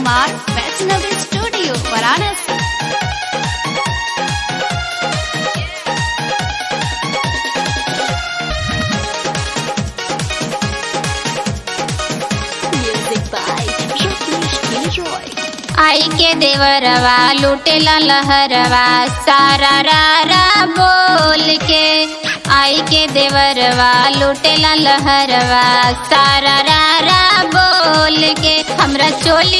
Kumar, Vaishnavi studio Varanasi. आई के देवरवा लुटेला लहरवा सारा रारा बोल के। आई के देवरवा लुटेला लहरवा सारा रारा बोल के। हमरा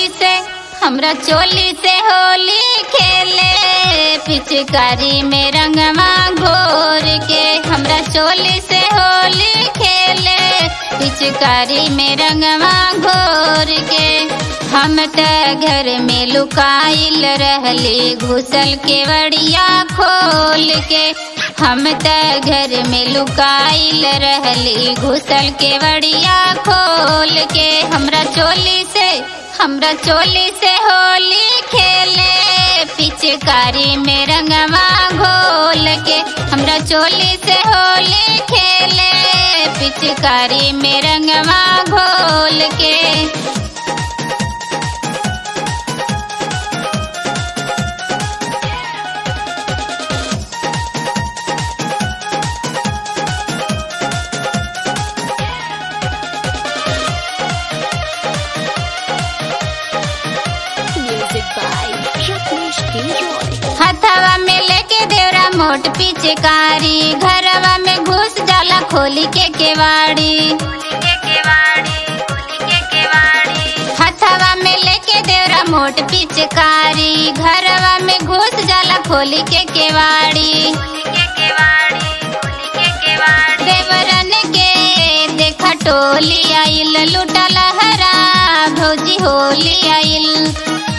चोली से होली खेले पिचकारी में रंगवा घोर के। हमरा चोली से होली खेले पिचकारी में रंगवा घोर के। हम त घर में लुकाइल रहली घुसल के वड़िया खोल के। हम त घर में लुकाइल रहली घुसल के वड़िया खोल के। हमरा चोली से होली खेले पिचकारी में रंगवा घोल के। हमरा चोली से होली खेले पिचकारी में रंगवा घोल के। हथवा में लेके देवरा मोट पिचकारी घरवा में घुस जाला खोली के केवाड़ी। हथवा में लेके देवरा मोट पिचकारी घरवा में घुस जाला खोली के केवाड़ी। देवरन के देखा टोली आइल लुटा लहरा भौजी होली आइल।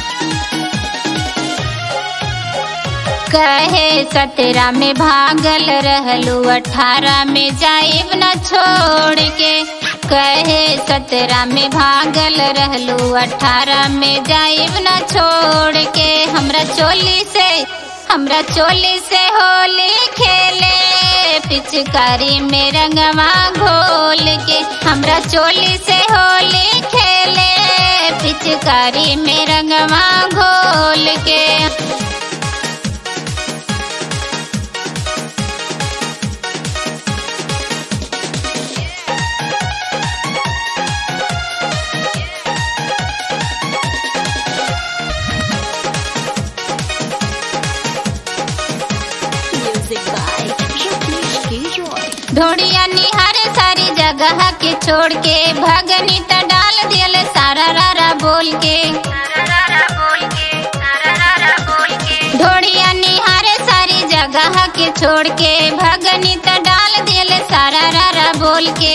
कहे 17 में भागल रहलू 18 में जाइब न छोड़ के। कहे 17 में भागल रहलू 18 में जाइब न छोड़ के। हमरा चोली से होली खेले पिचकारी में रंगवा घोल के। हमरा चोली से होली खेले पिचकारी में रंगवा घोल के। ढोड़िया निहारे सारी जगह के छोड़ के भगनी त डाल दियल सारा रारा बोल के। ढोड़िया निहारे सारी जगह के छोड़ के भगनी त डाल दियल सारा रारा बोल के।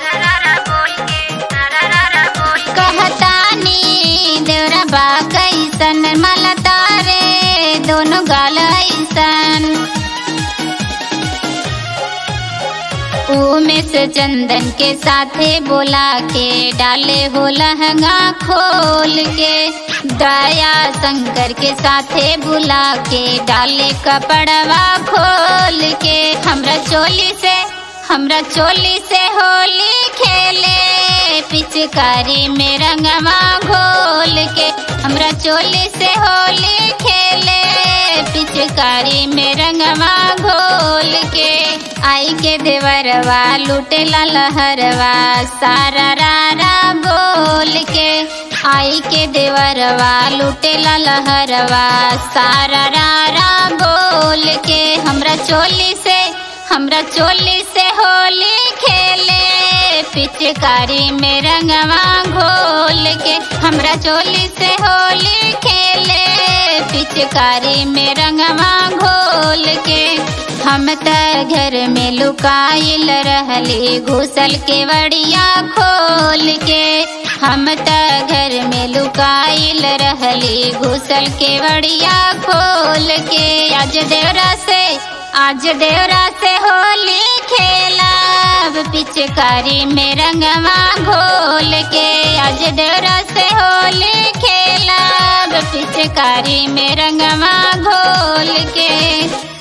कहतानी देवरा बा कैसन मला तारे दोनों गाल ऐसन। उमेश चंदन के साथे बोला के डाले हो लहंगा खोल के। दया शंकर के साथे बुला के डाले कपड़वा खोल के। हमरा चोली से होली खेले पिचकारी में रंगवा घोल के। हमरा चोली से होली खेले पिचकारी में रंगवा घोल के। आई के देवरवा लुटेला लहरवा सारा रारा बोल के। आई के देवरवा लुटेला लहरवा सारा रारा बोल के। हमरा चोली से होली खेले पिचकारी में रंगवा घोल के। हमरा चोली से होली खेले पिचकारी में रंगवा घोल के। हम त घर में लुकाइल रहली घुसल के वड़िया खोल के। हम त घर में लुकाइल रहली घुसल के वड़िया खोल के। आज देवरा से होली खेलब पिचकारी में रंगवा घोल के। आज देवरा से होली खेलब पिचकारी में रंगवा घोल के।